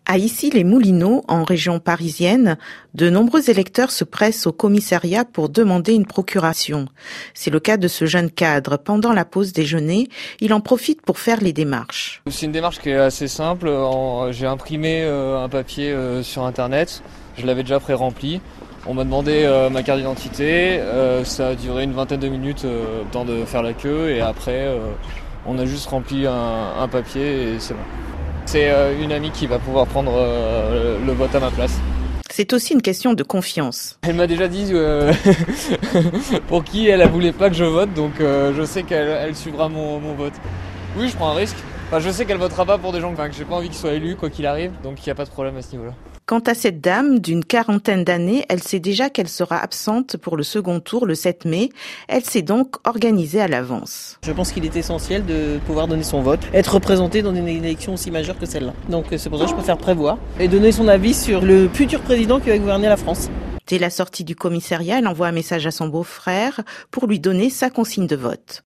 À Issy-les-Moulineaux, en région parisienne, de nombreux électeurs se pressent au commissariat pour demander une procuration. C'est le cas de ce jeune cadre. Pendant la pause déjeuner, il en profite pour faire les démarches. C'est une démarche qui est assez simple. J'ai imprimé un papier sur Internet. Je l'avais déjà pré-rempli. On m'a demandé ma carte d'identité. Ça a duré une vingtaine de minutes, le temps de faire la queue. Et après, on a juste rempli un papier et c'est bon. C'est une amie qui va pouvoir prendre le vote à ma place. C'est aussi une question de confiance. Elle m'a déjà dit pour qui elle voulait pas que je vote, donc je sais qu'elle suivra mon vote. Oui, je prends un risque. Enfin, je sais qu'elle votera pas pour des gens que j'ai pas envie qu'ils soient élus, quoi qu'il arrive, donc il n'y a pas de problème à ce niveau-là. Quant à cette dame d'une quarantaine d'années, elle sait déjà qu'elle sera absente pour le second tour le 7 mai. Elle s'est donc organisée à l'avance. Je pense qu'il est essentiel de pouvoir donner son vote, être représenté dans une élection aussi majeure que celle-là. Donc c'est pour ça que je préfère prévoir et donner son avis sur le futur président qui va gouverner la France. Dès la sortie du commissariat, elle envoie un message à son beau-frère pour lui donner sa consigne de vote.